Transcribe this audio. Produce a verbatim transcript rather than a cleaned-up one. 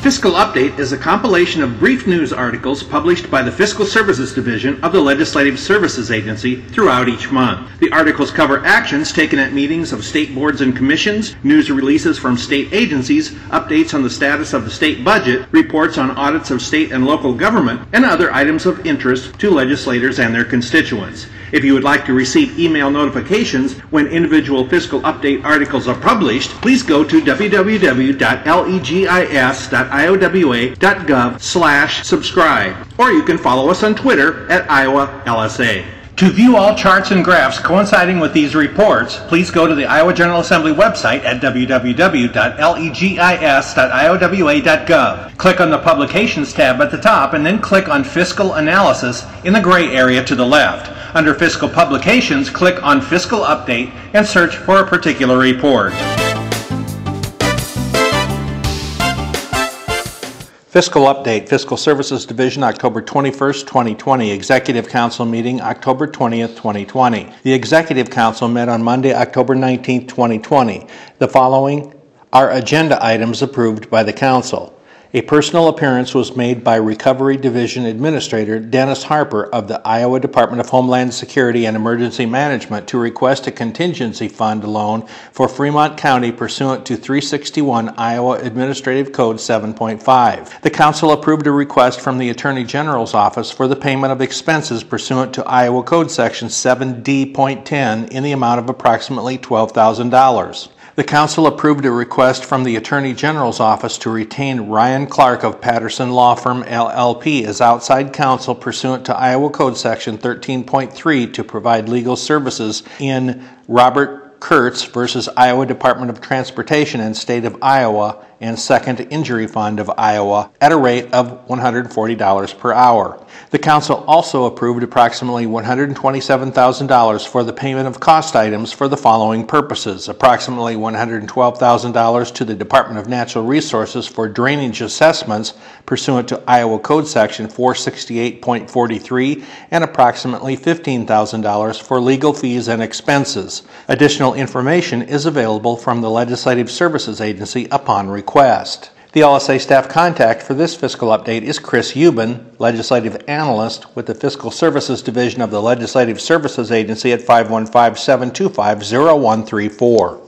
Fiscal Update is a compilation of brief news articles published by the Fiscal Services Division of the Legislative Services Agency throughout each month. The articles cover actions taken at meetings of state boards and commissions, news releases from state agencies, updates on the status of the state budget, reports on audits of state and local government, and other items of interest to legislators and their constituents. If you would like to receive email notifications when individual Fiscal Update articles are published, please go to w w w dot legis dot i o w a dot gov slash subscribe, or you can follow us on Twitter at Iowa L S A. To view all charts and graphs coinciding with these reports, please go to the Iowa General Assembly website at w w w dot legis dot i o w a dot gov. Click on the Publications tab at the top and then click on Fiscal Analysis in the gray area to the left. Under Fiscal Publications, click on Fiscal Update and search for a particular report. Fiscal Update, Fiscal Services Division, October twenty-first, twenty twenty. Executive Council meeting, October twentieth, twenty twenty. The Executive Council met on Monday, October nineteenth, twenty twenty. The following are agenda items approved by the Council. A personal appearance was made by Recovery Division Administrator Dennis Harper of the Iowa Department of Homeland Security and Emergency Management to request a contingency fund loan for Fremont County pursuant to three sixty-one Iowa Administrative Code seven point five. The Council approved a request from the Attorney General's Office for the payment of expenses pursuant to Iowa Code Section seven D point ten in the amount of approximately twelve thousand dollars. The Council approved a request from the Attorney General's Office to retain Ryan Clark of Patterson Law Firm L L P as outside counsel pursuant to Iowa Code Section thirteen point three to provide legal services in Robert Kurtz versus Iowa Department of Transportation and State of Iowa and Second Injury Fund of Iowa at a rate of one hundred forty dollars per hour. The Council also approved approximately one hundred twenty-seven thousand dollars for the payment of cost items for the following purposes: approximately one hundred twelve thousand dollars to the Department of Natural Resources for drainage assessments pursuant to Iowa Code Section four sixty-eight point forty-three, and approximately fifteen thousand dollars for legal fees and expenses. Additional information is available from the Legislative Services Agency upon request. The L S A staff contact for this fiscal update is Chris Euban, Legislative Analyst with the Fiscal Services Division of the Legislative Services Agency at five one five, seven two five, zero one three four.